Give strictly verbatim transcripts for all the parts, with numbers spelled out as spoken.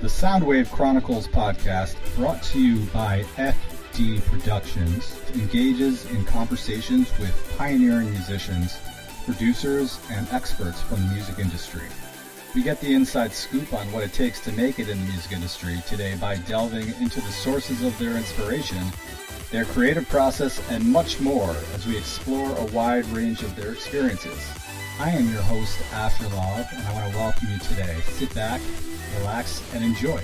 the Soundwave Chronicles podcast, brought to you by F D Productions, engages in conversations with pioneering musicians, producers, and experts from the music industry. We get the inside scoop on what it takes to make it in the music industry today by delving into the sources of their inspiration, their creative process, and much more as we explore a wide range of their experiences. I am your host, Asher Love, and I want to welcome you today. Sit back, relax, and enjoy.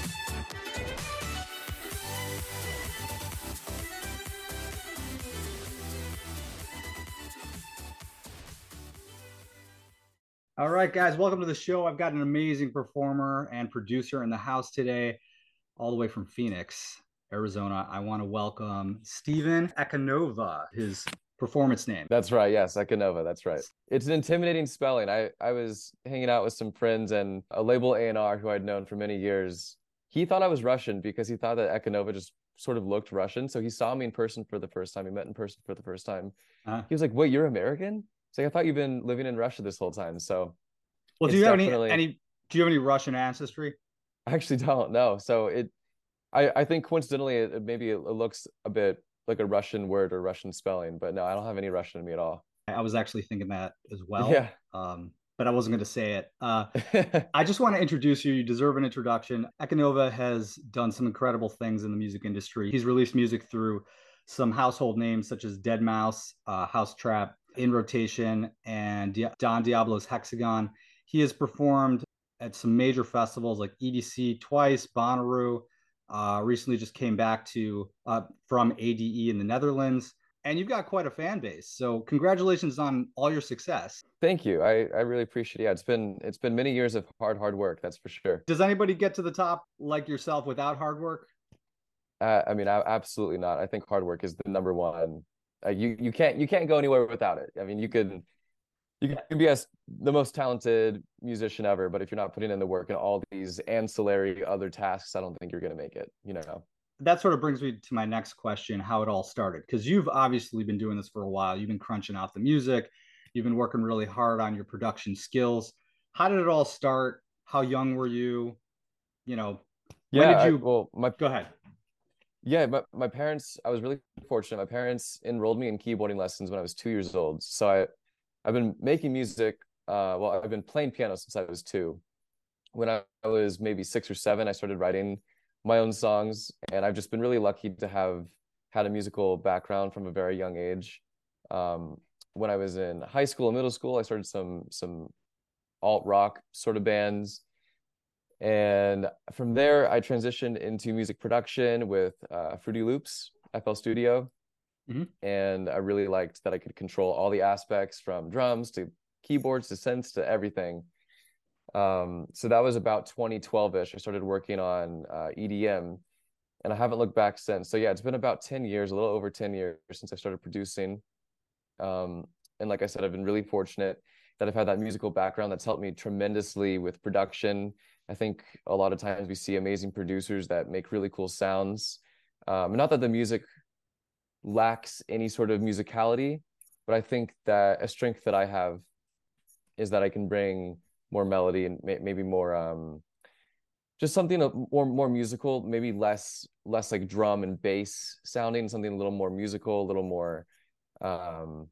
All right, guys, welcome to the show. I've got an amazing performer and producer in the house today, all the way from Phoenix, Arizona. I want to welcome Steven Ekanova, his performance name. That's right. Yes, Ekanova. That's right. It's an intimidating spelling. I, I was hanging out with some friends and a label A and R who I'd known for many years. He thought I was Russian because he thought that Ekanova just sort of looked Russian. So he saw me in person for the first time. He met in person for the first time. Uh-huh. He was like, "Wait, you're American?" It's like, "I thought you've been living in Russia this whole time." So, well, do you have definitely... any any do you have any Russian ancestry? I actually don't know. So it, I I think coincidentally, it, maybe it looks a bit like a Russian word or Russian spelling, but no, I don't have any Russian in me at all. I was actually thinking that as well. Yeah. Um, but I wasn't going to say it. Uh, I just want to introduce you. You deserve an introduction. Ekanova has done some incredible things in the music industry. He's released music through some household names such as Deadmau five, uh, House Trap, In Rotation, and Di- Don Diablo's Hexagon. He has performed at some major festivals like E D C twice, Bonnaroo. Uh, recently just came back to uh, from A D E in the Netherlands, and you've got quite a fan base. So congratulations on all your success. Thank you. I, I really appreciate it. Yeah, it's been it's been many years of hard, hard work. That's for sure. Does anybody get to the top like yourself without hard work? Uh, I mean, I, absolutely not. I think hard work is the number one. Uh, you you can't you can't go anywhere without it. I mean, you could you can be as the most talented musician ever, but if you're not putting in the work and all these ancillary other tasks, I don't think you're going to make it, you know. That sort of brings me to my next question, how it all started, because you've obviously been doing this for a while. You've been crunching out the music. You've been working really hard on your production skills. How did it all start? How young were you? You know, when yeah, did you I, well, my go ahead. Yeah, my, my parents, I was really fortunate. My parents enrolled me in keyboarding lessons when I was two years old. So I I've been making music. Uh, well, I've been playing piano since I was two. When I was maybe six or seven, I started writing my own songs, and I've just been really lucky to have had a musical background from a very young age. Um, when I was in high school and middle school, I started some some alt rock sort of bands, and from there, I transitioned into music production with uh, Fruity Loops, F L Studio. Mm-hmm. And I really liked that I could control all the aspects from drums to keyboards to synths to everything. Um, so that was about twenty twelve-ish. I started working on uh, E D M, and I haven't looked back since. So yeah, it's been about ten years, a little over ten years since I started producing. Um, and like I said, I've been really fortunate that I've had that musical background that's helped me tremendously with production. I think a lot of times we see amazing producers that make really cool sounds. Um, not that the music lacks any sort of musicality, but I think that a strength that I have is that I can bring more melody and may- maybe more um just something more more musical, maybe less less like drum and bass sounding, something a little more musical, a little more um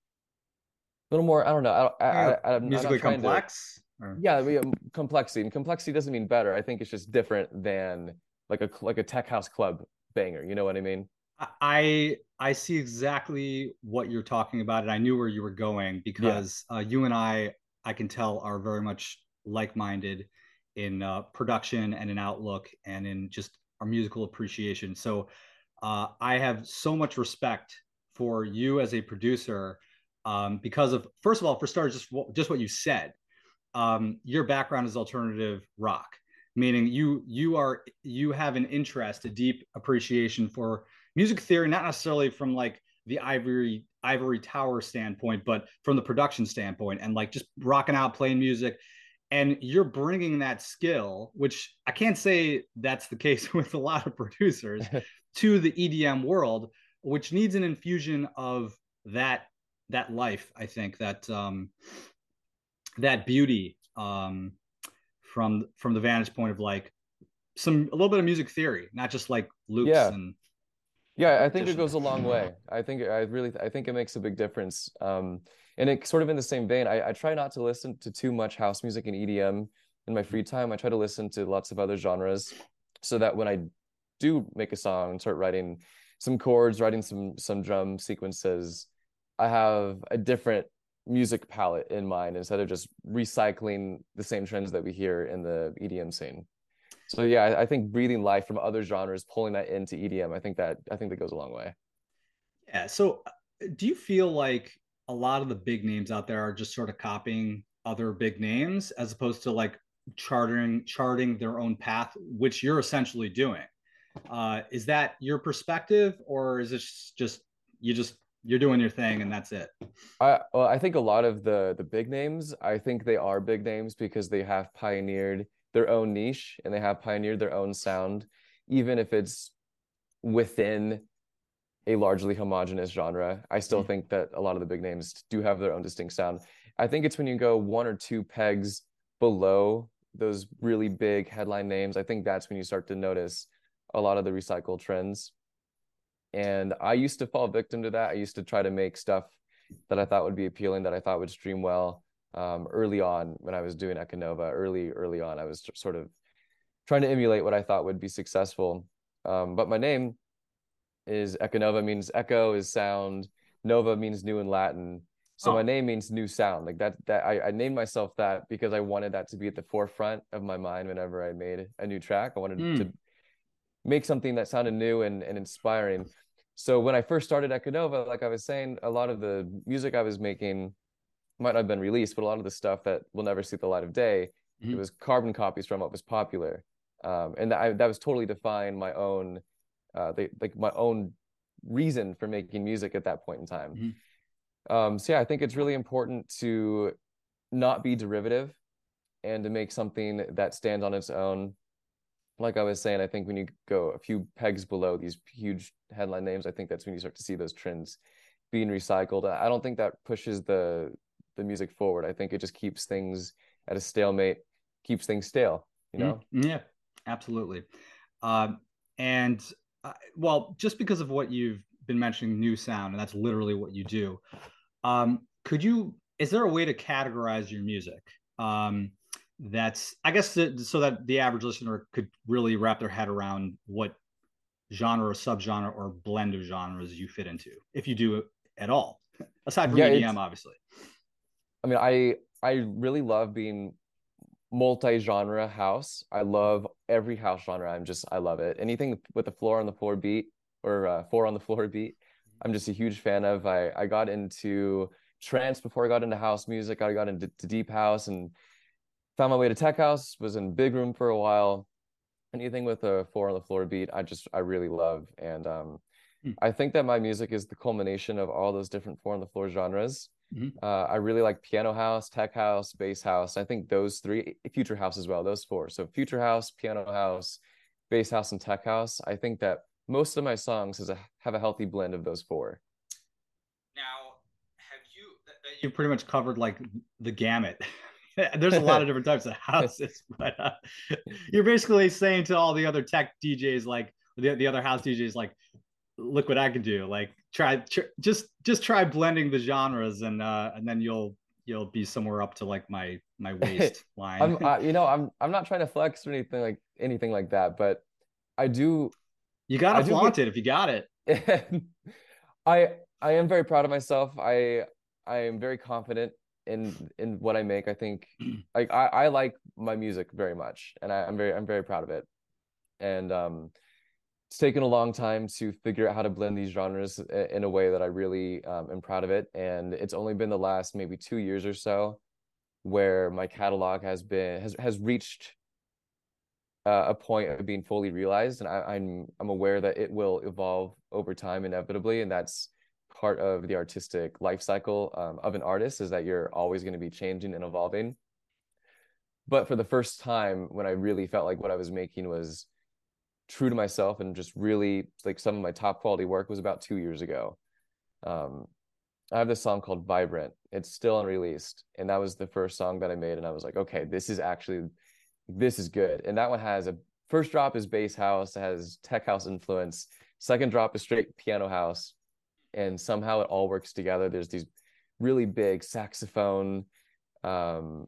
a little more I don't know I, I, yeah, I, I'm musically complex to, or... yeah we, um, complexity and complexity doesn't mean better. I think it's just different than like a like a tech house club banger, you know what I mean? I I see exactly what you're talking about, and I knew where you were going because yeah. uh, you and I, I can tell, are very much like-minded in uh, production and in outlook and in just our musical appreciation. So uh, I have so much respect for you as a producer um, because of, first of all, for starters, just just what you said. Um, your background is alternative rock, meaning you you are you have an interest, a deep appreciation for music theory, not necessarily from like the ivory ivory tower standpoint, but from the production standpoint, and like just rocking out, playing music. And you're bringing that skill, which I can't say that's the case with a lot of producers, to the E D M world, which needs an infusion of that that life. I think that um, that beauty um, from from the vantage point of like some a little bit of music theory, not just like loops Yeah. and Yeah, I think it repetition. goes a long way. I think I really I think it makes a big difference. Um, and it sort of in the same vein, I, I try not to listen to too much house music and E D M in my free time. I try to listen to lots of other genres so that when I do make a song and start writing some chords, writing some some drum sequences, I have a different music palette in mind instead of just recycling the same trends that we hear in the E D M scene. So yeah, I, I think breathing life from other genres, pulling that into E D M, I think that I think that goes a long way. Yeah. So, uh, do you feel like a lot of the big names out there are just sort of copying other big names as opposed to like charting charting their own path, which you're essentially doing? Uh, is that your perspective, or is this just you just you're doing your thing and that's it? I well, I think a lot of the the big names, I think they are big names because they have pioneered their own niche and they have pioneered their own sound, even if it's within a largely homogenous genre. I still Mm. think that a lot of the big names do have their own distinct sound. I think it's when you go one or two pegs below those really big headline names, I think that's when you start to notice a lot of the recycled trends. And I used to fall victim to that. I used to try to make stuff that I thought would be appealing, that I thought would stream well. Um, early on when I was doing Econova, early, early on, I was sort of trying to emulate what I thought would be successful. Um, but my name is Econova, means echo is sound. Nova means new in Latin. So my Oh, name means new sound. Like that, that I, I named myself that because I wanted that to be at the forefront of my mind whenever I made a new track. I wanted to mm. make something that sounded new and, and inspiring. So when I first started Econova, like I was saying, a lot of the music I was making might not have been released, but a lot of the stuff that will never see the light of day, it Mm-hmm. was carbon copies from what was popular. Um, and that, I, that was totally defined my own, uh, the, like my own reason for making music at that point in time. Mm-hmm. Um, so yeah, I think it's really important to not be derivative and to make something that stands on its own. Like I was saying, I think when you go a few pegs below these huge headline names, I think that's when you start to see those trends being recycled. I don't think that pushes the the music forward. I think it just keeps things at a stalemate, keeps things stale, you know? Mm-hmm. Yeah, absolutely. Um, and uh, well, just because of what you've been mentioning, new sound, and that's literally what you do. Um, could you? Is there a way to categorize your music? Um, that's, I guess, the, so that the average listener could really wrap their head around what genre or subgenre or blend of genres you fit into, if you do at all, aside from Yeah, E D M, it's obviously. I mean, I I really love being multi-genre house. I love every house genre. I'm just I love it. Anything with the floor on the floor beat or uh, four on the floor beat, I'm just a huge fan of. I I got into trance before I got into house music. I got into to deep house and found my way to tech house. Was in big room for a while. Anything with a four on the floor beat, I just I really love. And um, I think that my music is the culmination of all those different four on the floor genres. Mm-hmm. Uh, I really like piano house, tech house, bass house. I think those three, future house as well, those four. So future house, piano house, bass house, and tech house. I think that most of my songs has a, have a healthy blend of those four. Now, have you? You pretty much covered like the gamut. There's a lot of different types of houses, but uh, you're basically saying to all the other tech D Js, like the, the other house D Js, like, look what I can do. Like, try, tr- just just try blending the genres, and uh, and then you'll you'll be somewhere up to like my my waist line. I'm, uh, you know, I'm I'm not trying to flex or anything like anything like that, but I do You gotta I do flaunt get it if you got it. I I am very proud of myself. I I am very confident in in what I make. I think like I, I like my music very much and I, I'm very I'm very proud of it. And um it's taken a long time to figure out how to blend these genres in a way that I really um, am proud of it. And it's only been the last maybe two years or so where my catalog has been has has reached uh, a point of being fully realized, and I, I'm I'm aware that it will evolve over time inevitably, and that's part of the artistic life cycle um, of an artist is that you're always going to be changing and evolving. But for the first time, when I really felt like what I was making was true to myself and just really like some of my top quality work was about two years ago. Um, I have this song called Vibrant. It's still unreleased, and that was the first song that I made, and I was like, okay, this is actually this is good. And that one has a first drop is bass house, it has tech house influence. Second drop is straight piano house, and somehow it all works together. There's these really big saxophone, um,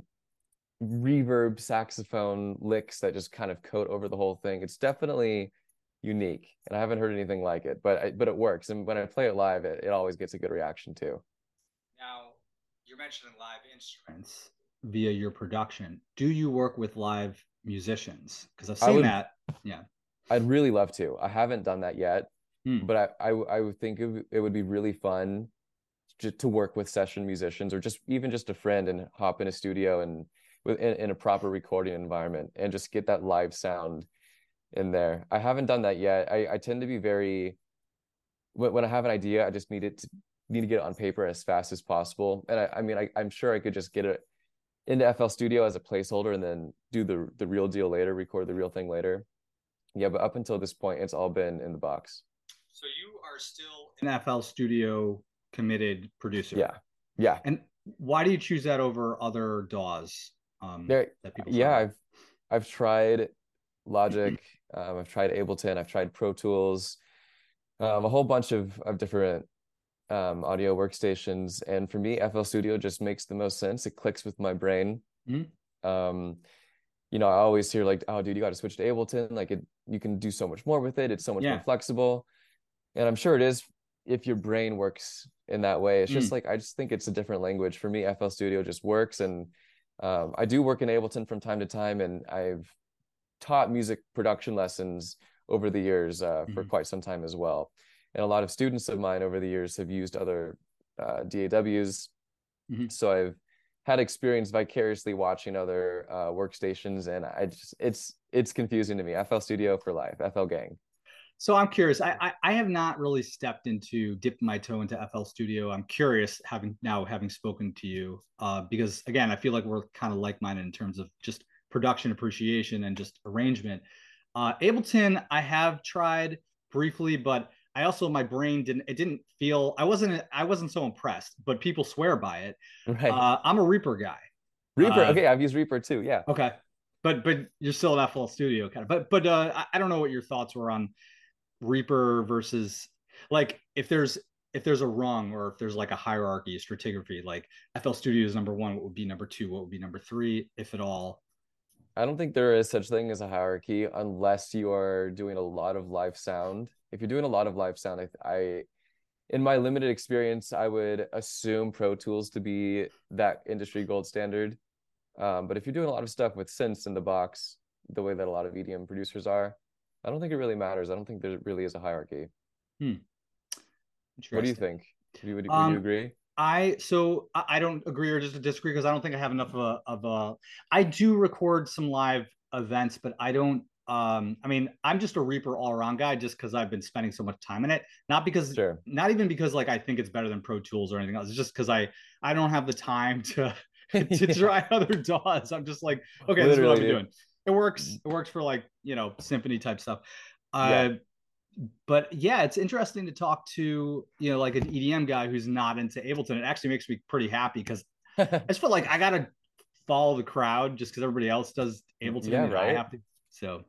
reverb saxophone licks that just kind of coat over the whole thing. It's definitely unique, and I haven't heard anything like it, but I, but it works. And when I play it live, it, it always gets a good reaction too. Now, you're mentioning live instruments via your production. Do you work with live musicians? Because I've I seen would, that. Yeah. I'd really love to. I haven't done that yet, Hmm. but I, I, I would think it, it would be really fun just to work with session musicians, or just even just a friend, and hop in a studio and with in, in a proper recording environment and just get that live sound in there. I haven't done that yet. I, I tend to be very, when, when I have an idea, I just need it to need to get it on paper as fast as possible. And I, I mean, I, I'm sure I could just get it into F L Studio as a placeholder and then do the the real deal later, record the real thing later. Yeah, but up until this point, it's all been in the box. So you are still an F L Studio committed producer. Yeah, yeah. And why do you choose that over other D A Ws? Um, there, that people yeah, try? I've I've tried Logic, um, I've tried Ableton, I've tried Pro Tools, um, a whole bunch of of different um, audio workstations, and for me, F L Studio just makes the most sense. It clicks with my brain. Mm-hmm. Um, you know, I always hear like, "Oh, dude, you got to switch to Ableton. Like, it, you can do so much more with it. It's so much yeah. more flexible." And I'm sure it is if your brain works in that way. It's just mm. like, I just think it's a different language. For me, F L Studio just works. And um, I do work in Ableton from time to time, and I've taught music production lessons over the years uh, for mm-hmm. quite some time as well. And a lot of students of mine over the years have used other uh, D A Ws. Mm-hmm. So I've had experience vicariously watching other uh, workstations, and I just, it's, it's confusing to me. F L Studio for life, F L gang. So I'm curious. I, I, I have not really stepped into, dipped my toe into F L Studio. I'm curious, having now having spoken to you, uh, because again, I feel like we're kind of like-minded in terms of just production appreciation and just arrangement. Uh, Ableton, I have tried briefly, but I also, my brain didn't, it didn't feel, I wasn't, I wasn't so impressed, but people swear by it. Right. Uh, I'm a Reaper guy. Reaper. Uh, okay. I've used Reaper too. Yeah. Okay. But, but you're still at F L Studio kind of, but, but uh, I, I don't know what your thoughts were on Reaper versus, like, if there's, if there's a rung, or if there's like a hierarchy, a stratigraphy, like F L Studio is number one, what would be number two? What would be number three, if at all? I don't think there is such thing as a hierarchy unless you are doing a lot of live sound. If you're doing a lot of live sound, I, I in my limited experience, I would assume Pro Tools to be that industry gold standard. Um, but if you're doing a lot of stuff with synths in the box, the way that a lot of E D M producers are, I don't think it really matters. I don't think there really is a hierarchy. Hmm. What do you think? Would, would, would um, you agree? I so I don't agree or just disagree, because I don't think I have enough of a of a. I do record some live events, but I don't. Um, I mean, I'm just a Reaper all around guy, just because I've been spending so much time in it. Not because, sure. not even because like I think it's better than Pro Tools or anything else. It's just because I I don't have the time to to yeah. try other D A Ws. I'm just like, okay, Literally, this is what I'm doing. It works. It works for like, you know, symphony type stuff. Uh, yeah. But yeah, it's interesting to talk to, you know, like an E D M guy who's not into Ableton. It actually makes me pretty happy, because I just feel like I got to follow the crowd just because everybody else does Ableton. Yeah, and right. I have to. So,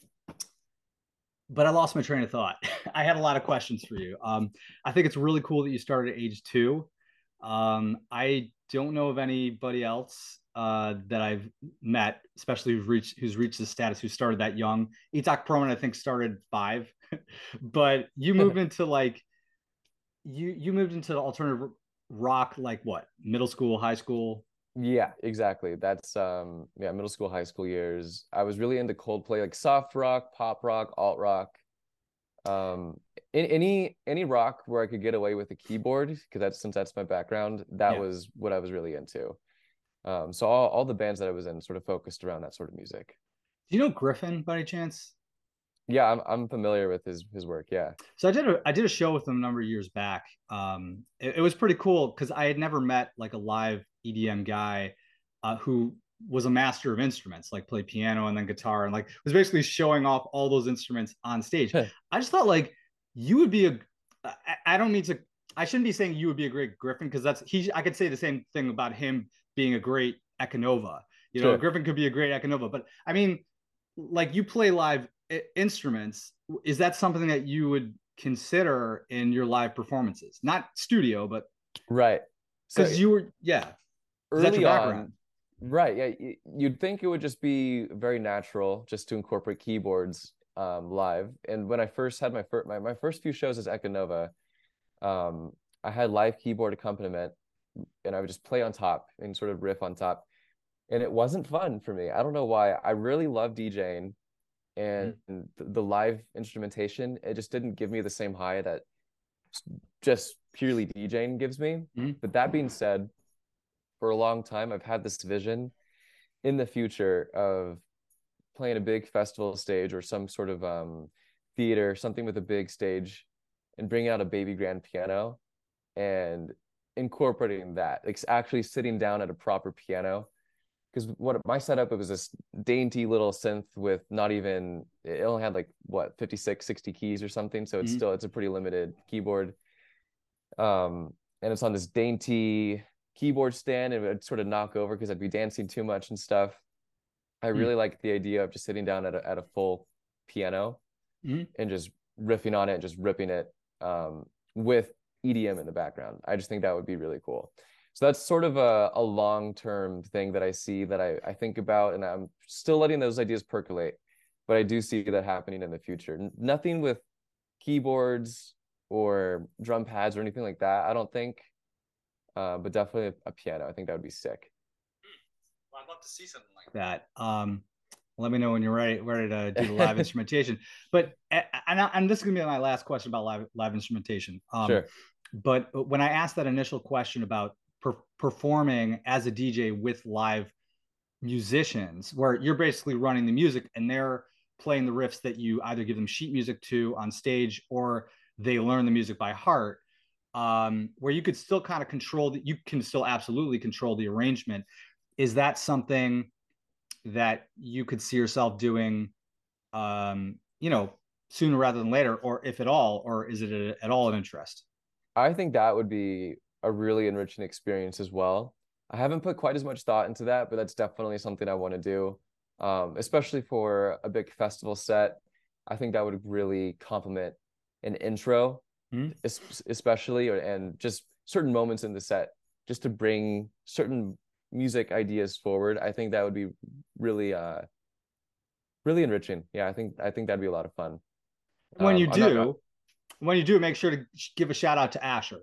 but I lost my train of thought. I had a lot of questions for you. Um, I think it's really cool that you started at age two. Um, I don't know of anybody else uh, that I've met, especially who's reached who's reached the status, who started that young. Itak Perlman, I think, started five, but you moved into like you you moved into alternative rock like what, middle school, high school? Yeah, exactly. That's um yeah, middle school, high school years. I was really into Coldplay, like soft rock, pop rock, alt rock. Um, in, any any rock where I could get away with a keyboard, because that's since that's my background, that yeah. was what I was really into. Um, so all, all the bands that I was in sort of focused around that sort of music. Do you know Griffin by any chance? Yeah, I'm I'm familiar with his his work. Yeah. So I did a I did a show with him a number of years back. Um, it, it was pretty cool because I had never met like a live E D M guy uh, who was a master of instruments, like played piano and then guitar, and like was basically showing off all those instruments on stage. I just thought like you would be a. I, I don't need to. I shouldn't be saying you would be a great Griffin, because that's he. I could say the same thing about him being a great Econova. You know, sure. Griffin could be a great Econova, but I mean, like you play live instruments. Is that something that you would consider in your live performances? Not studio, but Right. So because you were, yeah, is that your early background? on, right, yeah, you'd think it would just be very natural just to incorporate keyboards um, live. And when I first had my first my, my first few shows as Ekanova, um, I had live keyboard accompaniment, and I would just play on top and sort of riff on top. And it wasn't fun for me. I don't know why. I really love DJing, and Mm-hmm. the live instrumentation, it just didn't give me the same high that just purely DJing gives me. Mm-hmm. But that being said, for a long time, I've had this vision in the future of playing a big festival stage or some sort of um, theater, something with a big stage, and bringing out a baby grand piano and incorporating that, like actually sitting down at a proper piano. Because what my setup, it was this dainty little synth with not even, it only had like what, fifty-six, sixty keys or something, so it's Mm-hmm. still, it's a pretty limited keyboard. Um and it's on this dainty keyboard stand, and it would sort of knock over because I'd be dancing too much and stuff. I really like the idea of just sitting down at a, at a full piano Mm-hmm. and just riffing on it and just ripping it, um, with E D M in the background. I just think that would be really cool. So that's sort of a, a long-term thing that I see, that I, I think about, and I'm still letting those ideas percolate, but I do see that happening in the future. N- nothing with keyboards or drum pads or anything like that, I don't think, uh, but definitely a, a piano. I think that would be sick. Well, I'd love to see something like that. Um, let me know when you're ready, ready to do the live instrumentation. But and, and this is gonna be my last question about live live instrumentation. Um, Sure. but when I asked that initial question about per- performing as a D J with live musicians, where you're basically running the music and they're playing the riffs that you either give them sheet music to on stage or they learn the music by heart, um, where you could still kind of control that, you can still absolutely control the arrangement. Is that something that you could see yourself doing, um, you know, sooner rather than later, or if at all, or is it a, at all an interest? I think that would be a really enriching experience as well. I haven't put quite as much thought into that, but that's definitely something I want to do, um, especially for a big festival set. I think that would really complement an intro, Mm-hmm. especially, or, and just certain moments in the set, just to bring certain music ideas forward. I think that would be really, uh, really enriching. Yeah, I think I think that'd be a lot of fun. When you Um, I'm not, uh, do, when you do, make sure to give a shout out to Asher.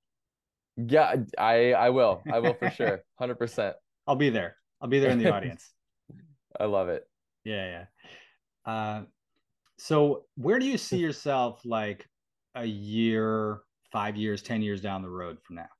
yeah, I I will, I will for sure, one hundred percent. I'll be there. I'll be there in the audience. I love it. Yeah, yeah. Uh, so where do you see yourself like a year, five years, ten years down the road from now?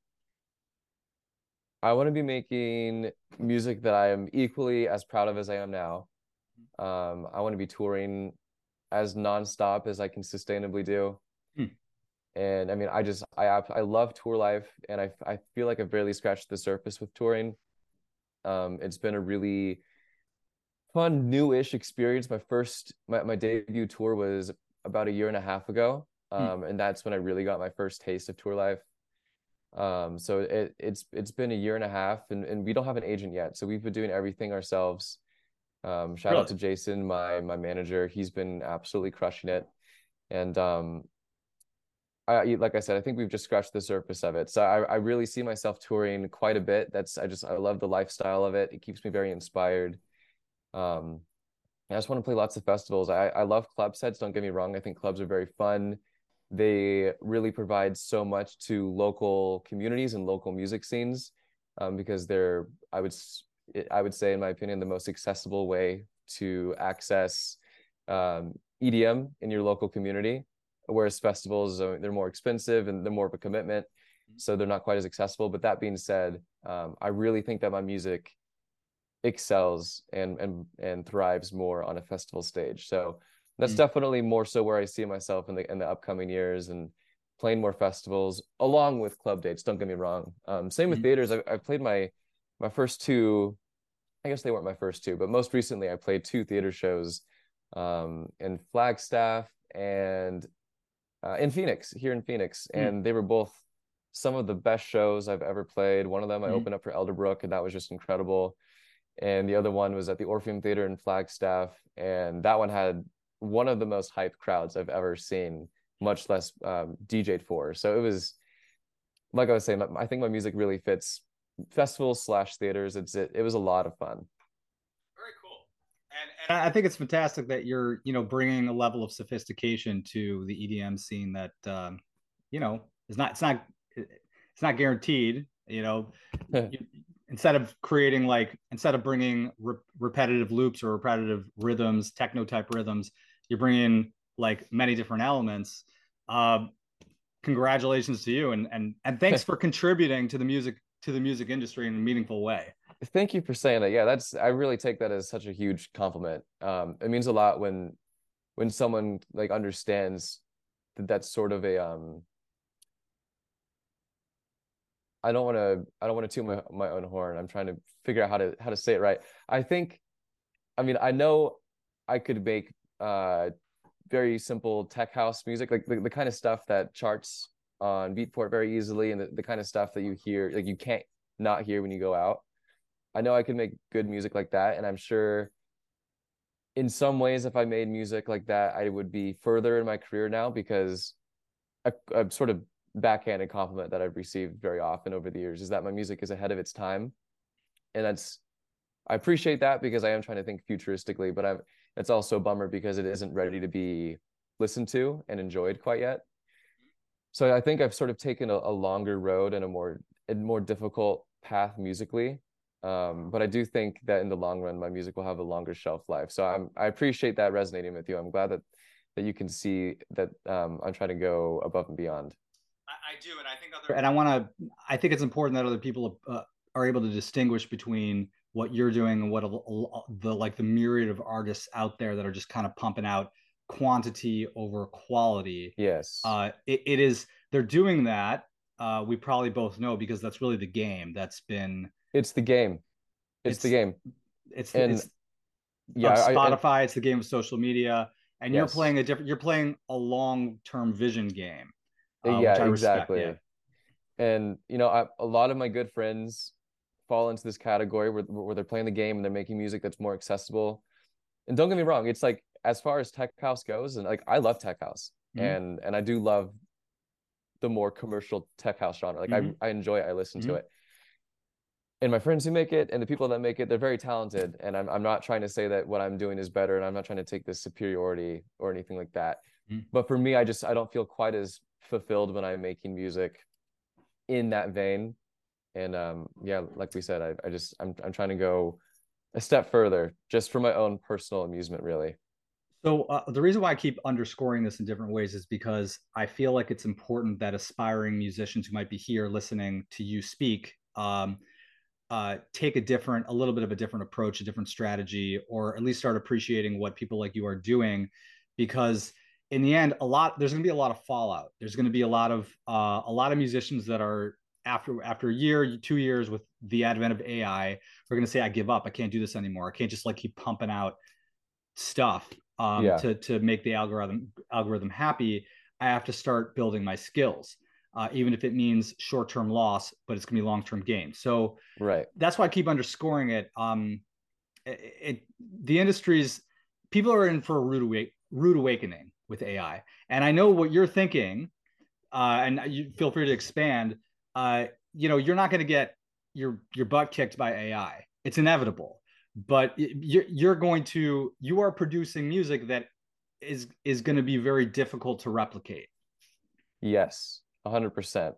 I want to be making music that I am equally as proud of as I am now. Um, I want to be touring as nonstop as I can sustainably do. Hmm. And I mean, I just I I love tour life, and I I feel like I've barely scratched the surface with touring. Um, it's been a really fun, newish experience. My first my, my debut tour was about a year and a half ago. Hmm. Um, and that's when I really got my first taste of tour life. Um, so it it's it's been a year and a half, and, and we don't have an agent yet. So we've been doing everything ourselves. Um, shout out Really? to Jason, my my manager. He's been absolutely crushing it. And um, I like I said, I think we've just scratched the surface of it. So I, I really see myself touring quite a bit. That's I just I love the lifestyle of it. It keeps me very inspired. Um, I just want to play lots of festivals. I, I love club sets, don't get me wrong. I think clubs are very fun. They really provide so much to local communities and local music scenes, um, because they're, I would, I would say, in my opinion, the most accessible way to access um, E D M in your local community. Whereas festivals, uh, they're more expensive and they're more of a commitment, so they're not quite as accessible. But that being said, um, I really think that my music excels and and and thrives more on a festival stage. So that's Hmm. definitely more so where I see myself in the in the upcoming years, and playing more festivals along with club dates. Don't get me wrong. Um, same with Hmm. theaters. I, I played my my first two. I guess they weren't my first two, but most recently I played two theater shows, um, in Flagstaff and uh, in Phoenix, here in Phoenix, Hmm. and they were both some of the best shows I've ever played. One of them I Hmm. opened up for Elderbrook, and that was just incredible. and the other one was at the Orpheum Theater in Flagstaff, and that one had one of the most hyped crowds I've ever seen, much less um, D J'd for. So it was, like I was saying, I think my music really fits festivals slash theaters. It's it, it was a lot of fun. Very cool. And, and I think it's fantastic that you're, you know, bringing a level of sophistication to the E D M scene that, um, you know, is not, it's not, it's not guaranteed, you know, you, instead of creating like, instead of bringing re- repetitive loops or repetitive rhythms, techno type rhythms, you're bringing like many different elements. Uh, congratulations to you. And, and, and thanks for contributing to the music, to the music industry in a meaningful way. Thank you for saying that. Yeah, that's, I really take that as such a huge compliment. Um, it means a lot when when someone like understands that that's sort of a um I don't want to I don't want to toot my, my own horn. I'm trying to figure out how to how to say it right. I think, I mean, I know I could make uh very simple tech house music, like the, the kind of stuff that charts on Beatport very easily, and the, the kind of stuff that you hear, like you can't not hear when you go out. I know I can make good music like that, and I'm sure in some ways, if I made music like that, I would be further in my career now, because a, a sort of backhanded compliment that I've received very often over the years is that my music is ahead of its time. And that's, I appreciate that because I am trying to think futuristically, but I'm, it's also a bummer because it isn't ready to be listened to and enjoyed quite yet. So I think I've sort of taken a, a longer road and a more, a more difficult path musically. Um, but I do think that in the long run, my music will have a longer shelf life. So I'm, I appreciate that resonating with you. I'm glad that that you can see that um, I'm trying to go above and beyond. I, I do, and I think other, and I want to. I think it's important that other people uh, are able to distinguish between what you're doing and what a, a, the like the myriad of artists out there that are just kind of pumping out quantity over quality. Yes, Uh, it, it is they're doing that. Uh, we probably both know because that's really the game. That's been it's the game. It's the it's game. it's And it's yeah, of I and Spotify. It's the game of social media, and you're yes, playing a different. You're playing a long term vision game, uh, yeah, which I respect. Yeah. exactly. And you know, I, a lot of my good friends fall into this category where where they're playing the game and they're making music that's more accessible. And don't get me wrong, it's like as far as tech house goes, and like I love tech house, Mm-hmm. and and I do love the more commercial tech house genre. Like I Mm-hmm. I enjoy it, I listen Mm-hmm. to it. And my friends who make it and the people that make it, they're very talented. And I'm I'm not trying to say that what I'm doing is better, and I'm not trying to take this superiority or anything like that. Mm-hmm. But for me, I just I don't feel quite as fulfilled when I'm making music in that vein. And um yeah, like we said, I I just I'm I'm trying to go a step further just for my own personal amusement, really. So uh, the reason why I keep underscoring this in different ways is because I feel like it's important that aspiring musicians who might be here listening to you speak um, uh, take a different, a little bit of a different approach, a different strategy, or at least start appreciating what people like you are doing. Because in the end, a lot there's going to be a lot of fallout. There's going to be a lot of uh, a lot of musicians that are after after a year, two years with the advent of A I, are going to say, "I give up. I can't do this anymore. I can't just like keep pumping out stuff um, Yeah. to to make the algorithm algorithm happy. I have to start building my skills, uh, even if it means short term loss, but it's gonna be long term gain. So Right. that's why I keep underscoring it. Um, it, it the industry's people are in for a rude awake, rude awakening with A I, and I know what you're thinking, uh, and you feel free to expand. Uh, you know, you're not going to get your your butt kicked by A I. It's inevitable, but you're you're going to you are producing music that is is going to be very difficult to replicate. Yes, one hundred percent.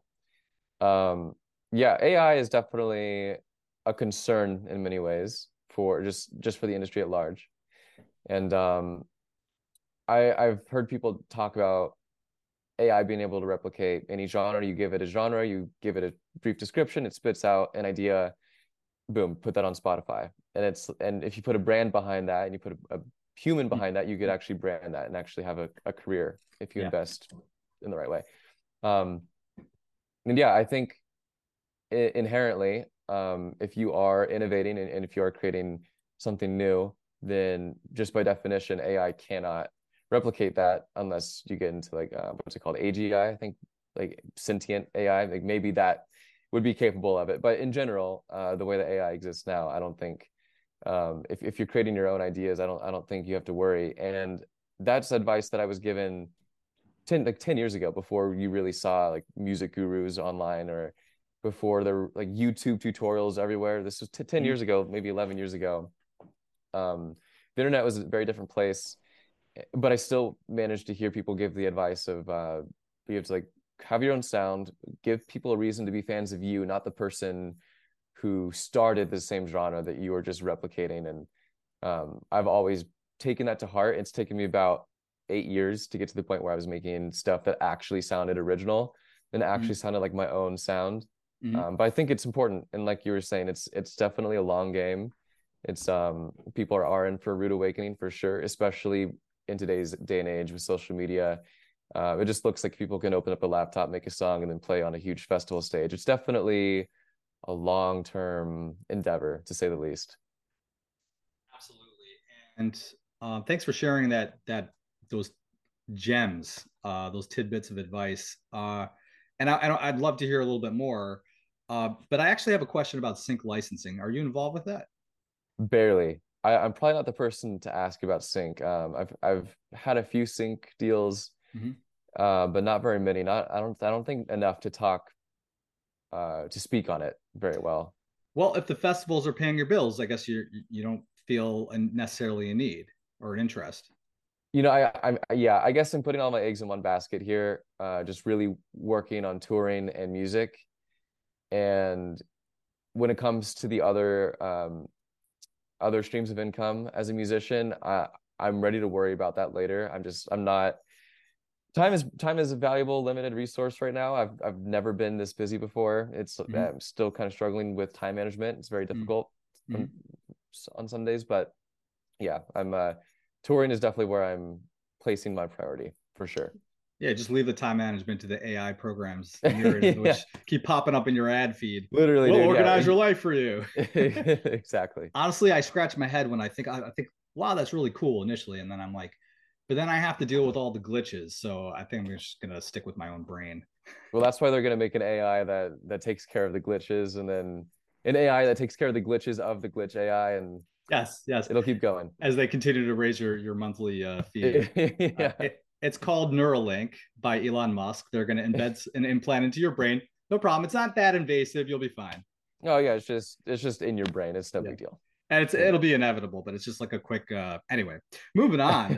Um, yeah, A I is definitely a concern in many ways for just just for the industry at large. And um, I I've heard people talk about A I being able to replicate any genre. You give it a genre, you give it a brief description, it spits out an idea, boom, put that on Spotify. And it's and if you put a brand behind that and you put a, a human behind that, you could actually brand that and actually have a, a career if you Yeah. invest in the right way. Um, and yeah, I think inherently, um, if you are innovating and, and if you are creating something new, then just by definition, A I cannot replicate that unless you get into like uh, what's it called, A G I, I think, like sentient A I. Like maybe that would be capable of it, but in general, uh, the way that A I exists now, I don't think Um, if if you're creating your own ideas, I don't I don't think you have to worry. And that's advice that I was given ten like ten years ago, before you really saw like music gurus online, or before there were like YouTube tutorials everywhere. This was t- ten Mhm. years ago, maybe eleven years ago. Um, the internet was a very different place, but I still managed to hear people give the advice of uh, you have to like have your own sound, give people a reason to be fans of you, not the person who started the same genre that you were just replicating. And um, I've always taken that to heart. It's taken me about eight years to get to the point where I was making stuff that actually sounded original and actually Mhm. sounded like my own sound. Mhm. Um, but I think it's important, and like you were saying, it's it's definitely a long game. It's um people are, are in for a rude awakening for sure, especially in today's day and age with social media. Uh, it just looks like people can open up a laptop, make a song, and then play on a huge festival stage. It's definitely a long-term endeavor, to say the least. Absolutely. And um, thanks for sharing that that those gems, uh, those tidbits of advice. Uh, and I, I'd love to hear a little bit more. Uh, but I actually have a question about sync licensing. Are you involved with that? Barely. I, I'm probably not the person to ask about sync. Um, I've I've had a few sync deals, Mm-hmm. uh, but not very many. Not I don't I don't think enough to talk uh to speak on it very well. Well, if the festivals are paying your bills, I guess you you don't feel necessarily a need or an interest. You know, I I'm yeah, I guess I'm putting all my eggs in one basket here. Uh, just really working on touring and music. And when it comes to the other um other streams of income as a musician, I I'm ready to worry about that later. I'm just I'm not time is time is a valuable limited resource right now. I've I've never been this busy before. It's Mm-hmm. I'm still kind of struggling with time management. It's very difficult Mm-hmm. on, on some days, but yeah, I'm uh touring is definitely where I'm placing my priority for sure. Yeah, just leave the time management to the A I programs, the myriad of Yeah, which keep popping up in your ad feed. literally, We'll dude. organize Yeah, your life for you. exactly. Honestly, I scratch my head when I think I, think, wow, that's really cool initially, and then I'm like, but then I have to deal with all the glitches. So I think I'm just gonna stick with my own brain. Well, that's why they're gonna make an A I that that takes care of the glitches, and then an A I that takes care of the glitches of the glitch A I, and Yes, yes. it'll keep going. As they continue to raise your your monthly uh, fee, uh, Yeah. it, it's called Neuralink by Elon Musk. They're going to embed an implant into your brain. No problem. It's not that invasive. You'll be fine. Oh yeah, it's just it's just in your brain. It's no Yeah. big deal. And it's Yeah. it'll be inevitable, but it's just like a quick. Uh, anyway, moving on.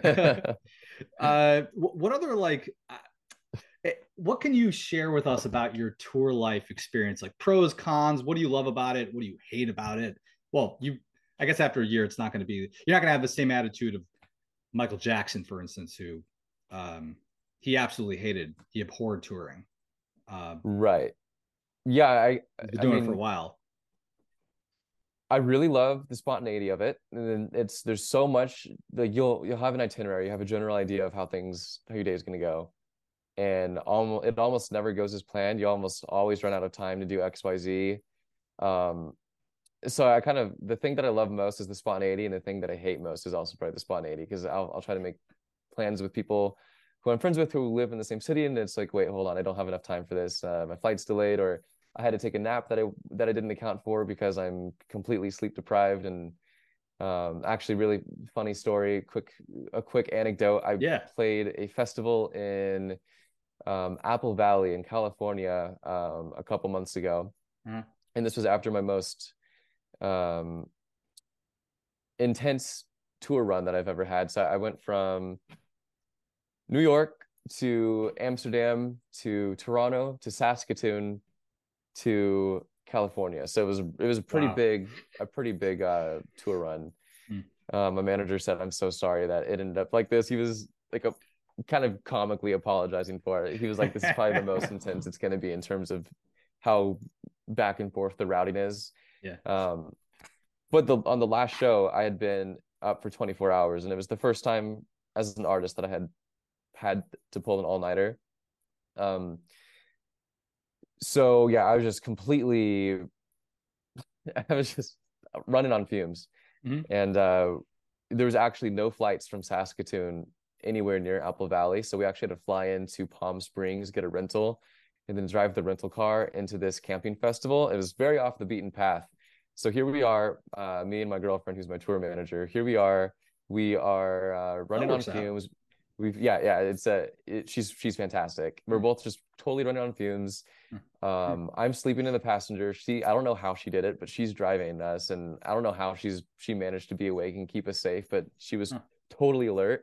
uh, what other like? Uh, what can you share with us about your tour life experience? Like pros, cons. What do you love about it? What do you hate about it? Well, you. I guess after a year, it's not going to be. You're not going to have the same attitude of Michael Jackson, for instance, who um, he absolutely hated. He abhorred touring. Uh, Right. Yeah, I he's been I doing it for a mean, while. I really love the spontaneity of it. And then it's there's so much like you'll you'll have an itinerary, you have a general idea of how things how your day is gonna go. And almost it almost never goes as planned. You almost always run out of time to do X, Y, Z. Um, so I kind of the thing that I love most is the spontaneity, and the thing that I hate most is also probably the spontaneity, because I'll I'll try to make plans with people who I'm friends with who live in the same city, and it's like, wait, hold on, I don't have enough time for this. Uh, my flight's delayed, or I had to take a nap that I that I didn't account for because I'm completely sleep deprived. And um, actually, really funny story, quick a quick anecdote. I Yeah. played a festival in um, Apple Valley in California um, a couple months ago, Uh-huh. and this was after my most um, intense tour run that I've ever had. So I went from New York to Amsterdam to Toronto to Saskatoon to California. So it was it was a pretty Wow. big a pretty big uh, tour run. Hmm. Uh, my manager said, "I'm so sorry that it ended up like this." He was like a kind of comically apologizing for it. He was like, "This is probably the most intense it's going to be in terms of how back and forth the routing is." Yeah. Um, but the on the last show, I had been up for twenty-four hours, and it was the first time as an artist that I had had to pull an all-nighter. Um, so yeah, I was just completely, I was just running on fumes. Mm-hmm. And uh, there was actually no flights from Saskatoon anywhere near Apple Valley. So we actually had to fly into Palm Springs, get a rental, and then drive the rental car into this camping festival. It was very off the beaten path. So here we are, uh, me and my girlfriend, who's my tour manager. Here we are. We are uh, That running on works out. fumes. We've yeah, yeah. It's a it, she's she's fantastic. We're Hmm. both just totally running on fumes. Hmm. Hmm. Um, I'm sleeping in the passenger. She I don't know how she did it, but she's driving us, and I don't know how she's she managed to be awake and keep us safe. But she was Huh. totally alert.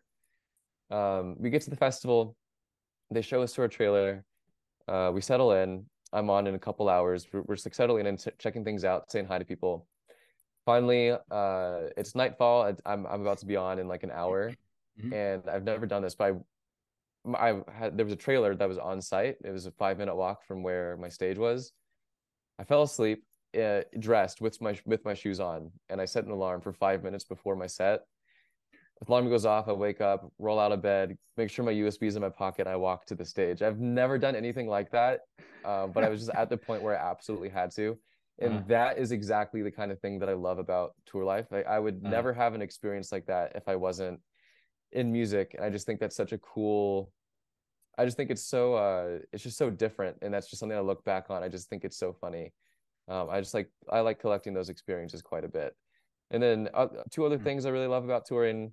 Um, we get to the festival. They show us to our trailer. Uh, we settle in. I'm on in a couple hours. We're, we're like settling in, checking things out, saying hi to people. Finally, uh, it's nightfall. I'm I'm about to be on in like an hour, Mhm. and I've never done this, but I I had there was a trailer that was on site. It was a five minute walk from where my stage was. I fell asleep, uh, dressed with my with my shoes on, and I set an alarm for five minutes before my set. The alarm goes off. I wake up, roll out of bed, make sure my U S B is in my pocket. And I walk to the stage. I've never done anything like that, uh, but I was just at the point where I absolutely had to. Uh, And that is exactly the kind of thing that I love about tour life. Like, I would uh, never have an experience like that if I wasn't in music. And I just think that's such a cool. I just think it's so. Uh, it's just so different, and that's just something I look back on. I just think it's so funny. Um, I just like I like collecting those experiences quite a bit. And then uh, two other mm, things I really love about touring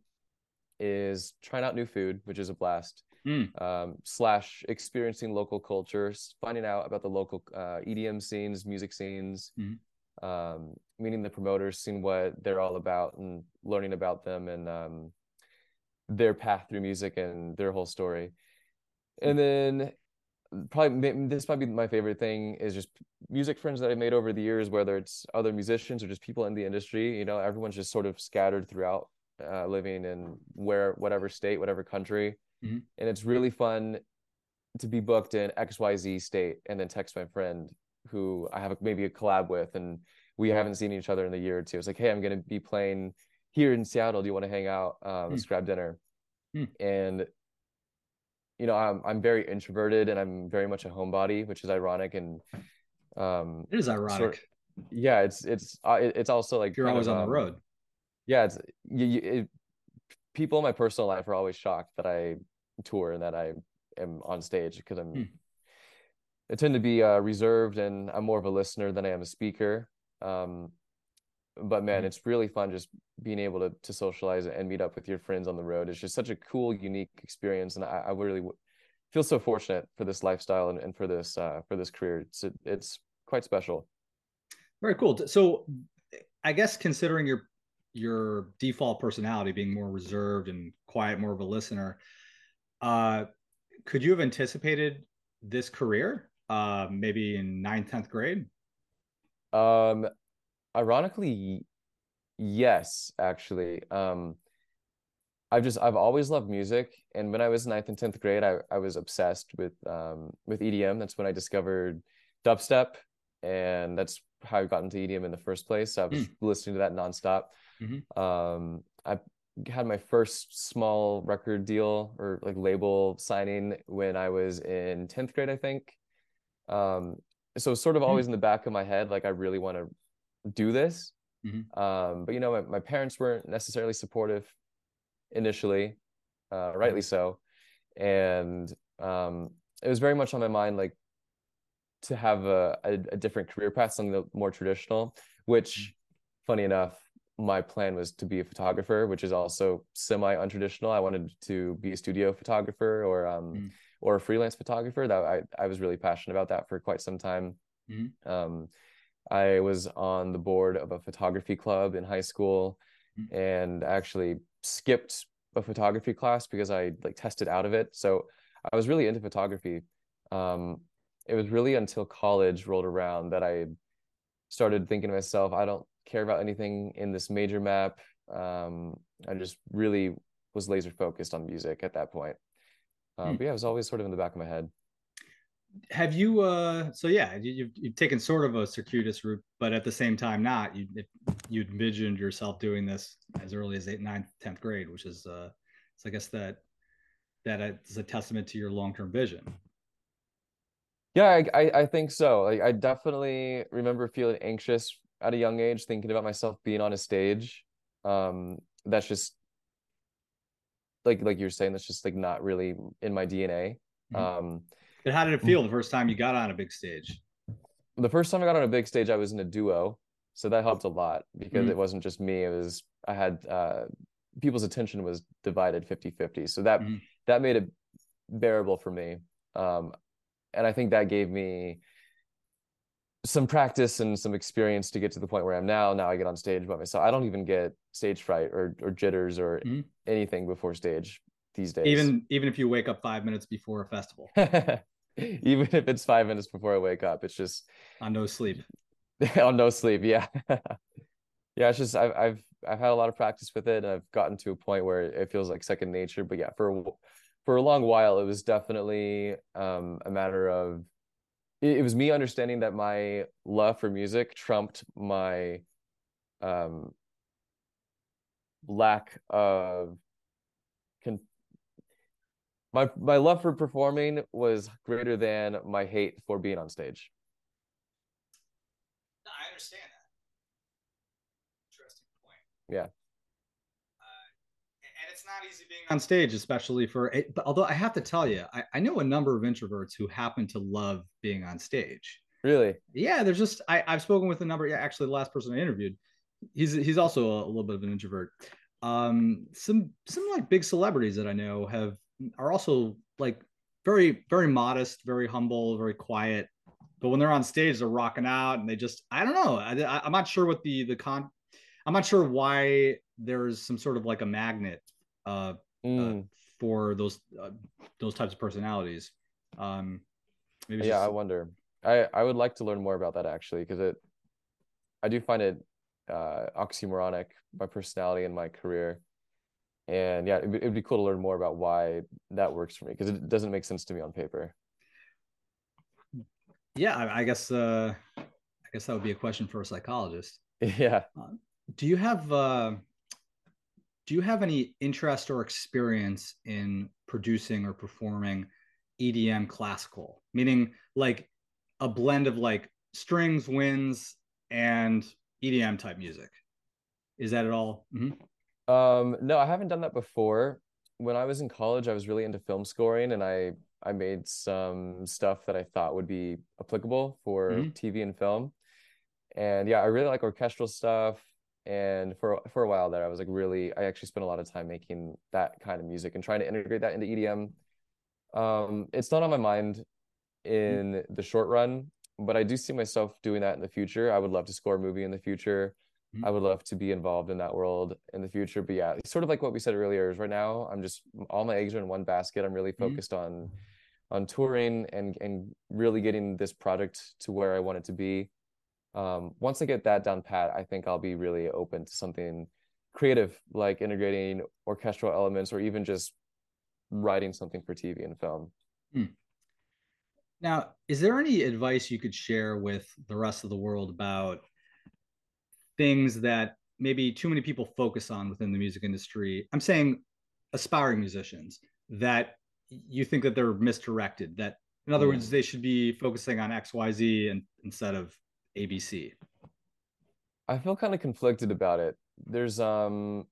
is trying out new food, which is a blast. mm, Um, slash experiencing local cultures, finding out about the local uh, E D M scenes, music scenes, mm. um, meeting the promoters, seeing what they're all about, and learning about them and um, their path through music and their whole story. And then probably this might be my favorite thing is just music friends that I've made over the years, whether it's other musicians or just people in the industry. You know, everyone's just sort of scattered throughout, uh, living in where whatever state, whatever country, Mhm. and it's really fun to be booked in X Y Z state and then text my friend who I have maybe a collab with, and we haven't seen each other in a year or two. It's like, hey, I'm going to be playing here in Seattle. Do you want to hang out? Uh, let's Mm, grab dinner. mm. And you know, I'm I'm very introverted and I'm very much a homebody, which is ironic and um It is sort ironic of, yeah, it's it's uh, it, it's also if like you're kind always of on the um road. yeah, it's you, you, it, people in my personal life are always shocked that I tour and that I am on stage because I'm Mm, I tend to be uh, reserved and I'm more of a listener than I am a speaker. Um, but man, mm. it's really fun just being able to to socialize and meet up with your friends on the road. It's just such a cool, unique experience, and I, I really feel so fortunate for this lifestyle and, and for this uh, for this career. It's it's quite special. Very cool. So, I guess considering your your default personality being more reserved and quiet, more of a listener, uh, could you have anticipated this career? Uh, maybe in ninth, tenth grade? Um, ironically, yes, actually. Um, I've just I've always loved music, and when I was ninth and tenth grade, I I was obsessed with um with E D M. That's when I discovered dubstep, and that's how I got into E D M in the first place. So I was Mm, listening to that nonstop. mhm, Um, I had my first small record deal or like label signing when I was in tenth grade, I think. Um, so it's sort of mm, always in the back of my head, like I really want to do this. mhm, Um, but you know, my, my parents weren't necessarily supportive initially, uh, rightly mhm, so. And um, it was very much on my mind, like to have a, a, a different career path, something more traditional, which, funny enough, my plan was to be a photographer, which is also semi untraditional. I wanted to be a studio photographer or um mm, or a freelance photographer. That I, I was really passionate about that for quite some time. mhm, Um, I was on the board of a photography club in high school mm. and actually skipped a photography class because I like tested out of it. So I was really into photography. Um, it was really until college rolled around that I started thinking to myself, I don't care about anything in this major map. Um, I just really was laser focused on music at that point. Um, Mm. but yeah, it was always sort of in the back of my head. Have you uh so yeah, you, you've you've taken sort of a circuitous route, but at the same time not. You you envisioned yourself doing this as early as eighth, ninth, tenth grade, which is uh so I guess that that is a testament to your long-term vision. Yeah, I, I, I think so. Like, I definitely remember feeling anxious at a young age, thinking about myself being on a stage. Um, that's just like like you're saying, that's just like not really in my D N A. Mhm. Um, But how did it feel the first time you got on a big stage? the first time I got on a big stage, I was in a duo. So that helped a lot because Mm-hmm. it wasn't just me. It was, I had, uh, people's attention was divided fifty fifty. So that, Mm-hmm. that made it bearable for me. Um, and I think that gave me some practice and some experience to get to the point where I'm now. Now I get on stage by myself. I don't even get stage fright or or jitters or Mm-hmm. anything before stage these days. Even even if you wake up five minutes before a festival Even if it's five minutes before I wake up, it's just on no sleep. on no sleep. Yeah. Yeah, it's just I've I've I've had a lot of practice with it, and I've gotten to a point where it feels like second nature. But yeah, for for a long while, it was definitely um, a matter of it, it was me understanding that my love for music trumped my um, lack of con- my my love for performing was greater than my hate for being on stage. I understand that. Interesting point. Yeah, And it's not easy being on stage, especially for it. But although I have to tell you, I, I know a number of introverts who happen to love being on stage. really. Yeah, there's just I, I've spoken with a number. Yeah, actually, the last person I interviewed, he's he's also a, a little bit of an introvert. Um, some some like big celebrities that I know have are also like very very modest, very humble, very quiet. But when they're on stage, they're rocking out, and they just I don't know. I, I'm not sure what the the con. I'm not sure why there's some sort of like a magnet uh, uh, Mm, for those uh, those types of personalities. Um, maybe it's yeah, I just wonder. I I would like to learn more about that actually because it I do find it uh, oxymoronic, my personality and my career. And yeah, it'd be, it'd be cool to learn more about why that works for me because it doesn't make sense to me on paper. yeah. I, I guess uh, I guess that would be a question for a psychologist. Yeah. Uh, do you have uh, do you have any interest or experience in producing or performing E D M classical, meaning like a blend of like strings, winds, and E D M type music? Is that at all? Mm-hmm. Um, no, I haven't done that before. When I was in college, I was really into film scoring and I I made some stuff that I thought would be applicable for Mm-hmm. T V and film. And yeah, I really like orchestral stuff. And for for a while there, I was like really, I actually spent a lot of time making that kind of music and trying to integrate that into E D M. Um, it's not on my mind in the short run, but I do see myself doing that in the future. I would love to score a movie in the future. Mm-hmm. I would love to be involved in that world in the future. But yeah, it's sort of like what we said earlier is right now I'm just all my eggs are in one basket. I'm really Mm-hmm. focused on on touring and and really getting this project to where I want it to be. Um, once I get that down pat, I think I'll be really open to something creative, like integrating orchestral elements or even just writing something for T V and film. Mm-hmm. Now, is there any advice you could share with the rest of the world about things that maybe too many people focus on within the music industry? I'm saying aspiring musicians that you think that they're misdirected, that in other Mm. words, they should be focusing on X Y Z and instead of A B C. I feel kind of conflicted about it. There's um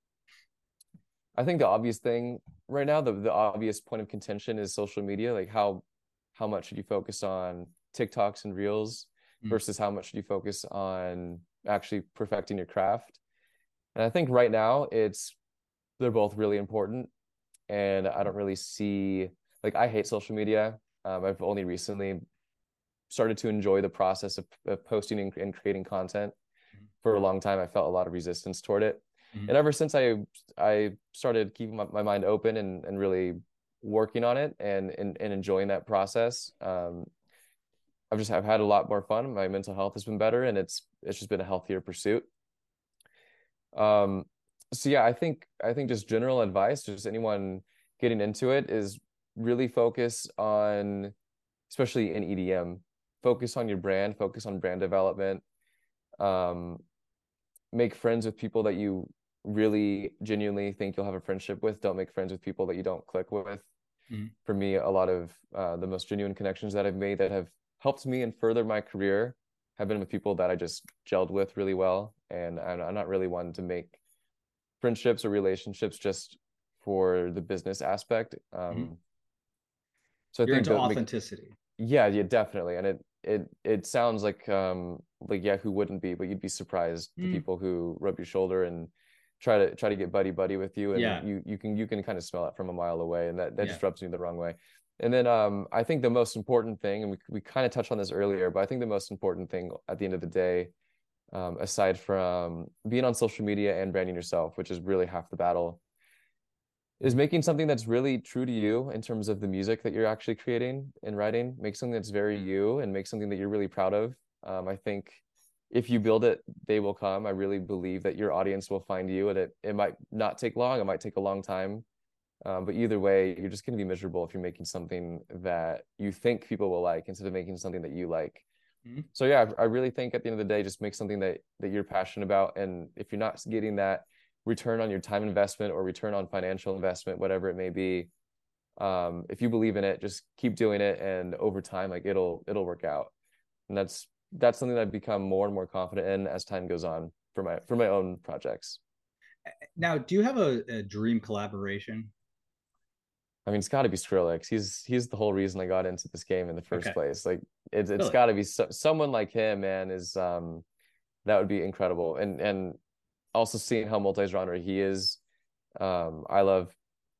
I think the obvious thing right now, the the obvious point of contention is social media. Like how how much should you focus on TikToks and Reels Mm. versus how much should you focus on actually perfecting your craft? And I think right now it's they're both really important. And I don't really see like I hate social media. Um, I've only recently started to enjoy the process of, of posting and, and creating content. For a long time, I felt a lot of resistance toward it. Mm-hmm. And ever since I I started keeping my, my mind open and, and really working on it and, and, and enjoying that process, um, I've just I've had a lot more fun. My mental health has been better, and it's it's just been a healthier pursuit. Um, so yeah, I think I think just general advice, just anyone getting into it, is really focus on, especially in E D M, focus on your brand, focus on brand development. Um, make friends with people that you really genuinely think you'll have a friendship with. Don't make friends with people that you don't click with. Mm-hmm. For me, a lot of uh, the most genuine connections that I've made that have helped me and further my career have been with people that I just gelled with really well. And I'm, I'm not really one to make friendships or relationships just for the business aspect. Mm-hmm. Um, so I You're think into that make, authenticity. yeah, yeah, definitely. And it it it sounds like um like, yeah, who wouldn't be? But you'd be surprised the Mm. people who rub your shoulder and try to try to get buddy buddy with you, and Yeah. you you can you can kind of smell it from a mile away, and that that Yeah. just rubs me the wrong way. And then um, I think the most important thing, and we we kind of touched on this earlier, but I think the most important thing at the end of the day, um, aside from being on social media and branding yourself, which is really half the battle, is making something that's really true to you in terms of the music that you're actually creating and writing. Make something that's very you, and make something that you're really proud of. Um, I think if you build it, they will come. I really believe that your audience will find you, and it, it might not take long. It might take a long time. Um, but either way, you're just going to be miserable if you're making something that you think people will like instead of making something that you like. Mm-hmm. So yeah, I, I really think at the end of the day, just make something that that you're passionate about. And if you're not getting that return on your time investment or return on financial investment, whatever it may be, um, if you believe in it, just keep doing it, and over time, like it'll it'll work out. And that's that's something that I've become more and more confident in as time goes on for my for my own projects. Now, do you have a, a dream collaboration? I mean, it's got to be Skrillex. He's he's the whole reason I got into this game in the first Okay. place. Like it's it's Really? got to be so, someone like him, man. Is um that would be incredible. And and also seeing how multi-genre he is. Um, I love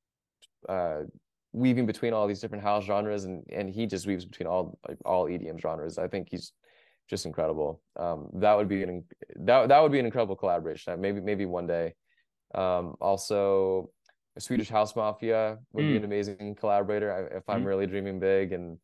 uh weaving between all these different house genres, and and he just weaves between all like all E D M genres. I think he's just incredible. Um, that would be an that that would be an incredible collaboration. Maybe maybe one day. Um, also, Swedish House Mafia would be Mm. an amazing collaborator if I'm Mm. really dreaming big. And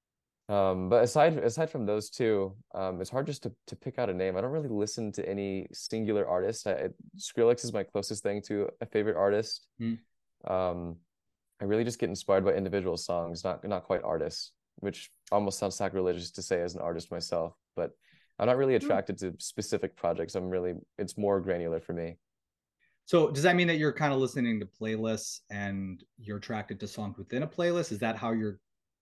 um, but aside aside from those two, um, it's hard just to to pick out a name. I don't really listen to any singular artist. I, Skrillex is my closest thing to a favorite artist. Mm. Um, I really just get inspired by individual songs, not not quite artists, which almost sounds sacrilegious to say as an artist myself. But I'm not really attracted to specific projects. I'm really it's more granular for me. So does that mean that you're kind of listening to playlists and you're attracted to songs within a playlist? Is that how you're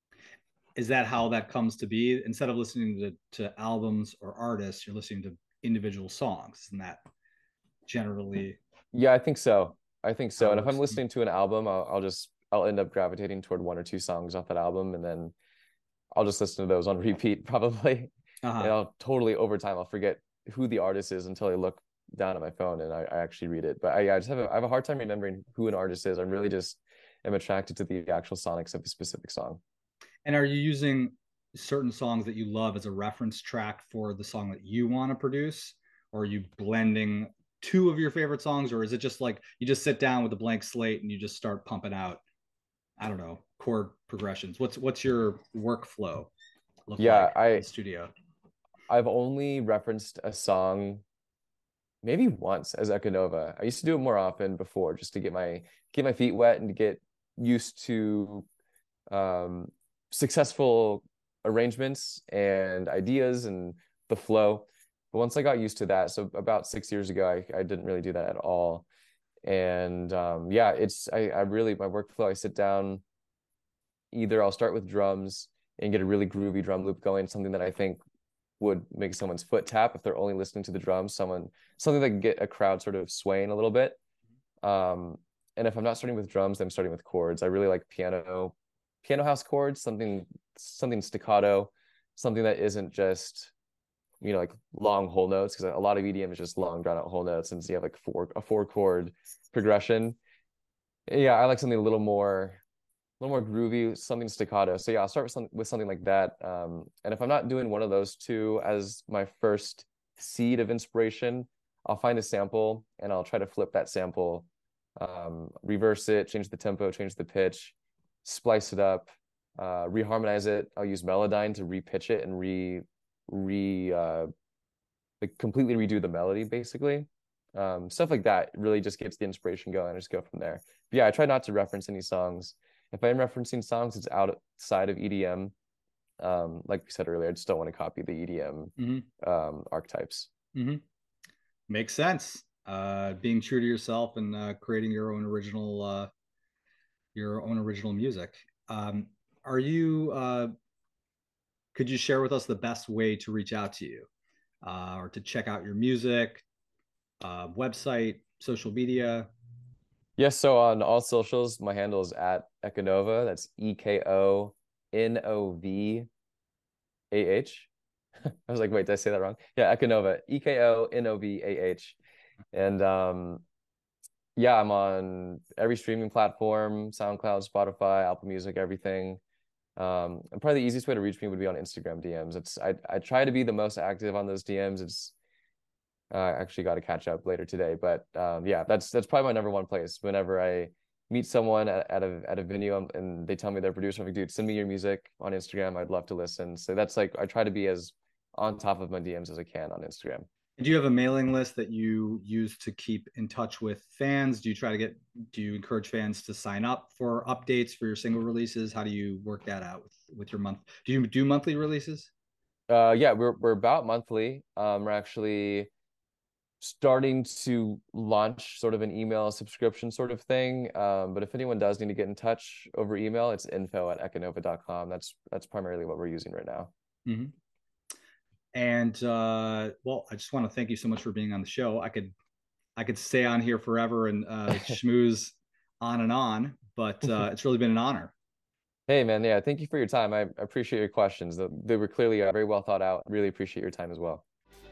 is that how that comes to be? Instead of listening to, to albums or artists, you're listening to individual songs. Isn't that generally Yeah, I think so. I think so. how it And if I'm works? listening to an album, I'll, I'll just I'll end up gravitating toward one or two songs off that album, and then I'll just listen to those on repeat probably. And Uh-huh. I'll totally over time I'll forget who the artist is until I look down at my phone and I, I actually read it. But I, I just have a, I have a hard time remembering who an artist is. I'm really just am attracted to the actual sonics of a specific song. And are you using certain songs that you love as a reference track for the song that you want to produce? Or are you blending two of your favorite songs? Or is it just like you just sit down with a blank slate and you just start pumping out, I don't know, chord progressions? What's what's your workflow look Yeah, like in I the studio? I've only referenced a song maybe once as Econova. I used to do it more often before just to get my get my feet wet and to get used to um, successful arrangements and ideas and the flow. But once I got used to that, so about six years ago, I, I didn't really do that at all. And um, yeah, it's I, I really my workflow. I sit down. Either I'll start with drums and get a really groovy drum loop going, something that I think would make someone's foot tap if they're only listening to the drums. Someone something that can get a crowd sort of swaying a little bit. Um, and if I'm not starting with drums, I'm starting with chords. I really like piano, piano house chords, something something staccato, something that isn't just you know like long whole notes, because a lot of E D M is just long drawn out whole notes, and so you have like four a four chord progression. Yeah, I like something a little more a little more groovy, something staccato. So yeah, I'll start with some with something like that. Um, and if I'm not doing one of those two as my first seed of inspiration, I'll find a sample and I'll try to flip that sample, um, reverse it, change the tempo, change the pitch, splice it up, uh, reharmonize it. I'll use Melodyne to repitch it and re re uh, like completely redo the melody, basically. Um, stuff like that really just gets the inspiration going. I just go from there. But yeah, I try not to reference any songs. If I'm referencing songs, it's outside of E D M. Um, like we said earlier, I just don't want to copy the E D M Mm-hmm. um, archetypes. Mm-hmm. Makes sense. Uh, being true to yourself and uh, creating your own original uh, your own original music. Um, are you? Uh, could you share with us the best way to reach out to you uh, or to check out your music, uh, website, social media? Yes, so on all socials, my handle is at Ekonova. That's E K O N O V A H. I was like, wait, did I say that wrong? Yeah, Ekonova, E K O N O V A H. And um, yeah, I'm on every streaming platform, SoundCloud, Spotify, Apple Music, everything. Um, and probably the easiest way to reach me would be on Instagram D Ms. It's I I try to be the most active on those D Ms. It's uh, I actually got to catch up later today, but um, yeah, that's that's probably my number one place. Whenever I meet someone at, at a at a venue and they tell me they're a producer, I'm like, dude, send me your music on Instagram. I'd love to listen. So that's like I try to be as on top of my D Ms as I can on Instagram. Do you have a mailing list that you use to keep in touch with fans? Do you try to get, do you encourage fans to sign up for updates for your single releases? How do you work that out with, with your month? Do you do monthly releases? Uh, yeah, we're we're about monthly. Um, we're actually starting to launch sort of an email subscription sort of thing. Um, but if anyone does need to get in touch over email, it's info at ekonova dot com. That's that's primarily what we're using right now. Mm-hmm. And uh, well, I just want to thank you so much for being on the show. I could I could stay on here forever and uh, schmooze on and on, but uh, it's really been an honor. Hey, man. Yeah, thank you for your time. I appreciate your questions. They were clearly uh, very well thought out. Really appreciate your time as well.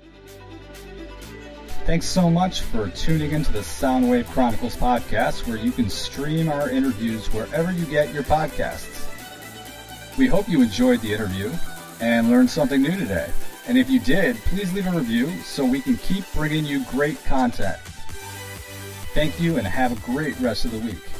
Thanks so much for tuning into the Soundwave Chronicles podcast, where you can stream our interviews wherever you get your podcasts. We hope you enjoyed the interview and learned something new today. And if you did, please leave a review so we can keep bringing you great content. Thank you and have a great rest of the week.